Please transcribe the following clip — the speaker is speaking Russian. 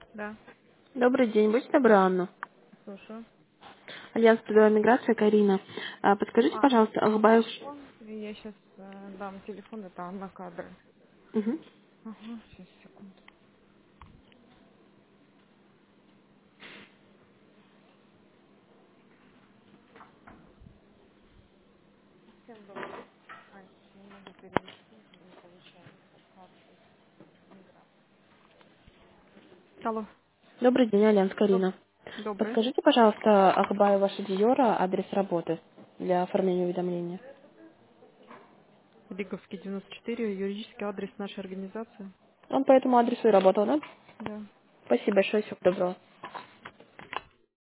Да, Добрый день, будьте добры, Анна. слушаю. Альянс трудовой миграции, Карина. Подскажите, пожалуйста, Алгабаев... Телефон. Я сейчас дам телефон, это Анна Кадры. Мгм. Ага, сейчас, секунду. Всем добрый. Ань, не могу перевести, не получается карты миграции. Алло. Добрый день, Альянс, Карина. Добрый. Подскажите, пожалуйста, Алгабаева Шадиора, адрес работы для оформления уведомления. Лиговский 94, юридический адрес нашей организации. Он по этому адресу и работал, да? Да. Спасибо большое, всего доброго.